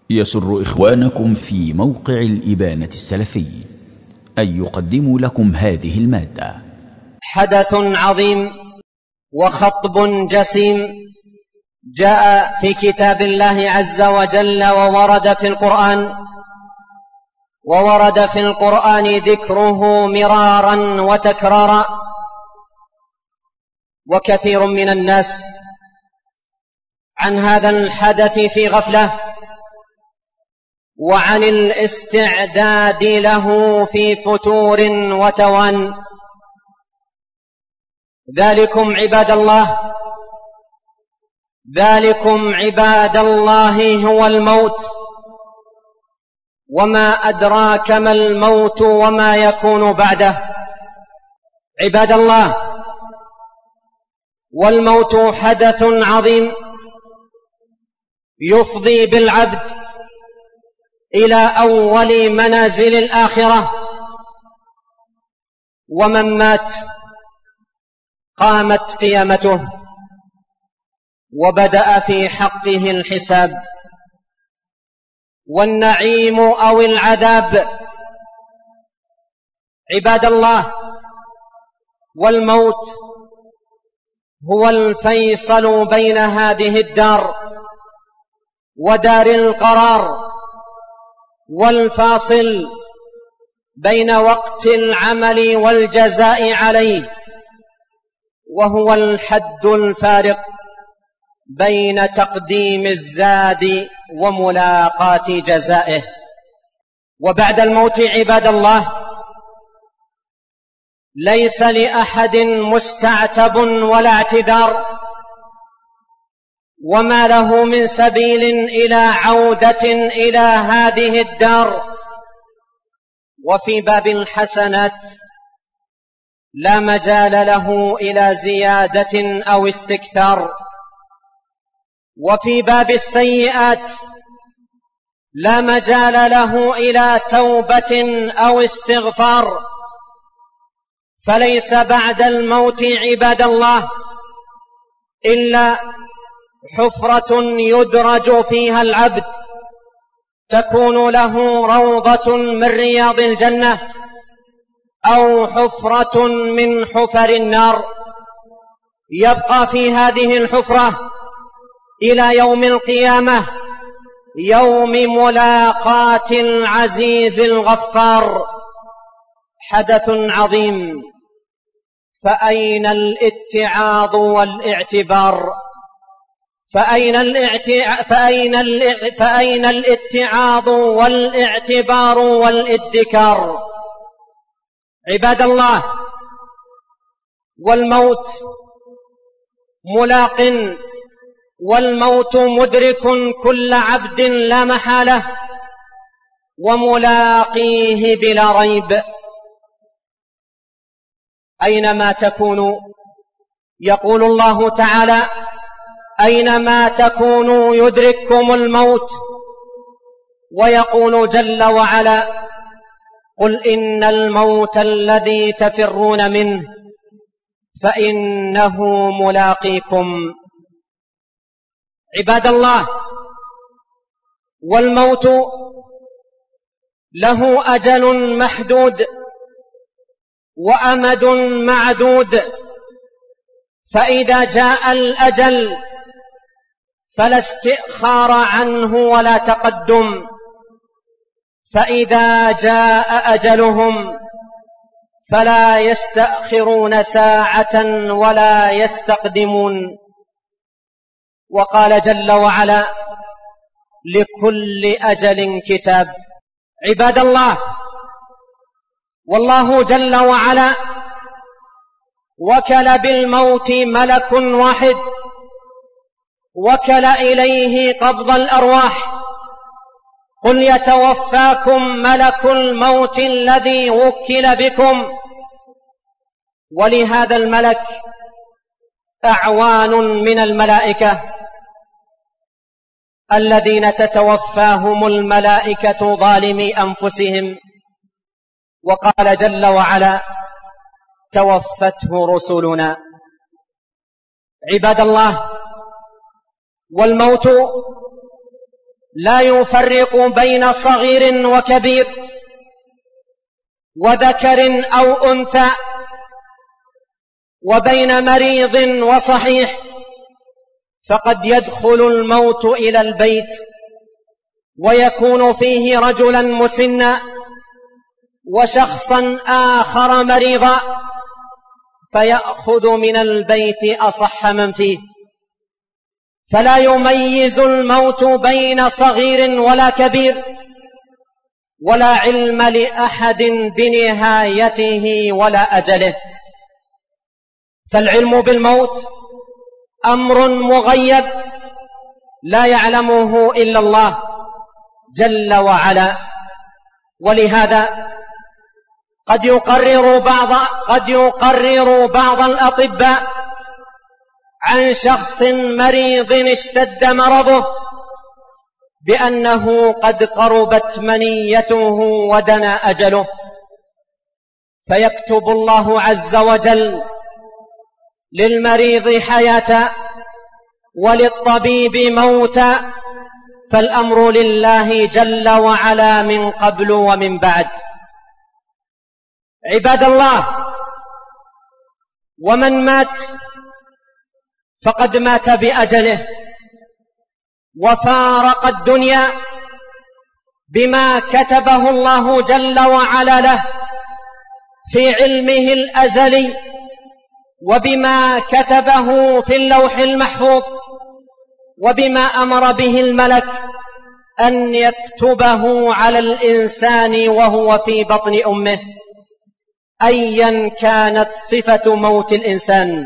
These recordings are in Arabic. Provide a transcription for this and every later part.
يسر إخوانكم في موقع الإبانة السلفي أن يقدموا لكم هذه المادة. حدث عظيم وخطب جسيم جاء في كتاب الله عز وجل وورد في القرآن ذكره مرارا وتكرارا، وكثير من الناس عن هذا الحدث في غفلة وعن الاستعداد له في فتور وتوان. ذلكم عباد الله هو الموت، وما أدراك ما الموت وما يكون بعده. عباد الله، والموت حدث عظيم يفضي بالعبد إلى أول منازل الآخرة، ومن مات قامت قيامته وبدأ في حقه الحساب والنعيم أو العذاب. عباد الله، والموت هو الفيصل بين هذه الدار ودار القرار، والفاصل بين وقت العمل والجزاء عليه، وهو الحد الفارق بين تقديم الزاد وملاقاة جزائه. وبعد الموت عباد الله ليس لأحد مستعتب ولا اعتذار، وما له من سبيل إلى عودة إلى هذه الدار. وفي باب الحسنات لا مجال له إلى زيادة أو استكثار، وفي باب السيئات لا مجال له إلى توبة أو استغفار. فليس بعد الموت عباد الله إلا حفرة يدرج فيها العبد تكون له روضة من رياض الجنة، أو حفرة من حفر النار، يبقى في هذه الحفرة إلى يوم القيامة، يوم ملاقاة العزيز الغفار. حدث عظيم، فأين الاتعاظ والاعتبار؟ فأين الاتعاظ والاعتبار والادكار؟ عباد الله، والموت ملاق، والموت مدرك كل عبد لا محالة، وملاقيه بلا ريب. أينما تكونوا، يقول الله تعالى: أينما تكونوا يدرككم الموت. ويقول جل وعلا: قل إن الموت الذي تفرون منه فإنه ملاقيكم. عباد الله، والموت له أجل محدود وأمد معدود، فإذا جاء الأجل فلا استئخار عنه ولا تقدم، فإذا جاء أجلهم فلا يستأخرون ساعة ولا يستقدمون. وقال جل وعلا: لكل أجل كتاب. عباد الله، والله جل وعلا وكل بالموت ملك واحد، وكل إليه قبض الأرواح. قل يتوفاكم ملك الموت الذي وكل بكم. ولهذا الملك أعوان من الملائكة الذين تتوفاهم الملائكة ظالمي أنفسهم. وقال جل وعلا: توفته رسلنا. عباد الله، والموت لا يفرق بين صغير وكبير وذكر أو أنثى وبين مريض وصحيح، فقد يدخل الموت إلى البيت ويكون فيه رجلا مسنا وشخصا آخر مريضا، فيأخذ من البيت أصح من فيه، فلا يميز الموت بين صغير ولا كبير، ولا علم لأحد بنهايته ولا أجله. فالعلم بالموت أمر مغيب لا يعلمه إلا الله جل وعلا. ولهذا قد يقرر بعض الأطباء عن شخص مريض اشتد مرضه بأنه قد قربت منيته ودنا أجله، فيكتب الله عز وجل للمريض حياة وللطبيب موتا، فالأمر لله جل وعلا من قبل ومن بعد. عباد الله، ومن مات فقد مات بأجله وفارق الدنيا بما كتبه الله جل وعلا له في علمه الأزلي وبما كتبه في اللوح المحفوظ وبما أمر به الملك أن يكتبه على الإنسان وهو في بطن أمه، أيا كانت صفة موت الإنسان،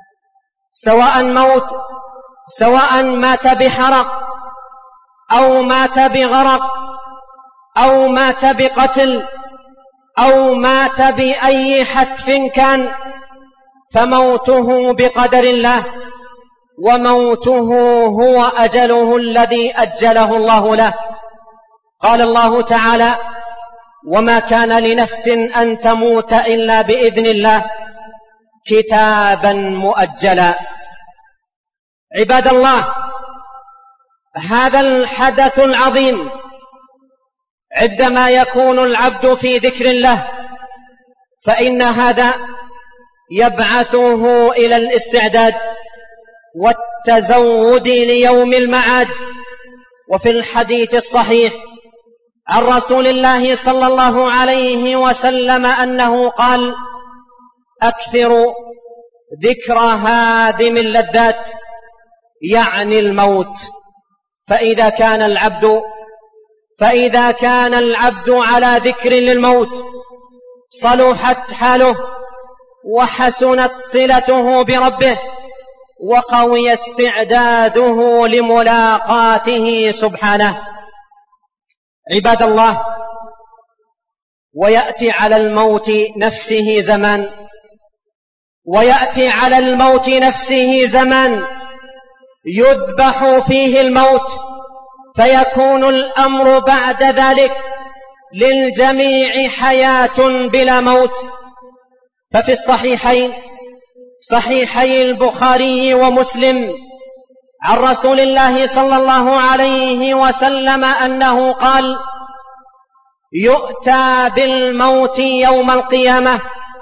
سواء مات بحرق أو مات بغرق أو مات بقتل أو مات بأي حتف كان، فموته بقدر الله، وموته هو أجله الذي أجله الله له. قال الله تعالى: وما كان لنفس أن تموت إلا بإذن الله كتابا مؤجلا. عباد الله، هذا الحدث العظيم عندما يكون العبد في ذكر الله فإن هذا يبعثه إلى الاستعداد والتزود ليوم المعاد. وفي الحديث الصحيح عن رسول الله صلى الله عليه وسلم أنه قال: أكثروا ذكر هادم اللذات، يعني الموت، فإذا كان العبد على ذكر للموت صلحت حاله وحسنت صلته بربه وقوي استعداده لملاقاته سبحانه. عباد الله، ويأتي على الموت نفسه زمان يذبح فيه الموت، فيكون الأمر بعد ذلك للجميع حياة بلا موت. ففي صحيحي البخاري ومسلم عن رسول الله صلى الله عليه وسلم أنه قال: يؤتى بالموت يوم القيامة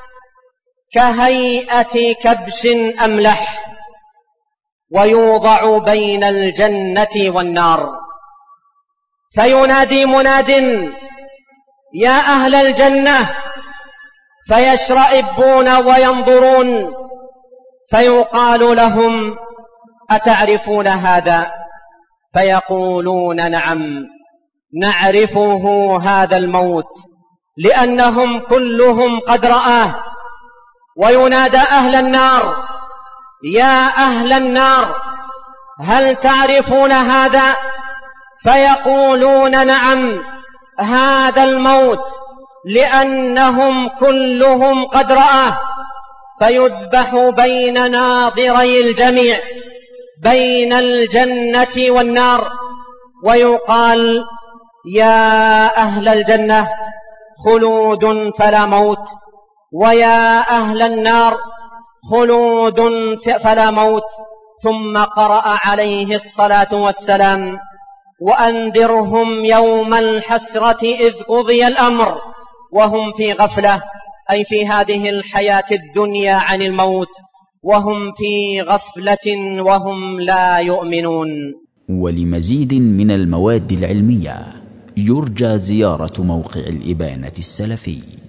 كهيئة كبش أملح، ويوضع بين الجنة والنار، فينادي مناد: يا أهل الجنة، فيشرئبون وينظرون، فيقال لهم: أتعرفون هذا؟ فيقولون: نعم نعرفه، هذا الموت، لأنهم كلهم قد رآه. وينادى أهل النار: يا أهل النار، هل تعرفون هذا؟ فيقولون: نعم هذا الموت، لأنهم كلهم قد رآه. فيذبح بين ناظري الجميع بين الجنة والنار، ويقال: يا أهل الجنة خلود فلا موت، ويا أهل النار خلود فلا موت. ثم قرأ عليه الصلاة والسلام: وأنذرهم يوم الحسرة إذ قضي الأمر وهم في غفلة، أي في هذه الحياة الدنيا عن الموت، وهم في غفلة وهم لا يؤمنون. ولمزيد من المواد العلمية يرجى زيارة موقع الإبانة السلفي.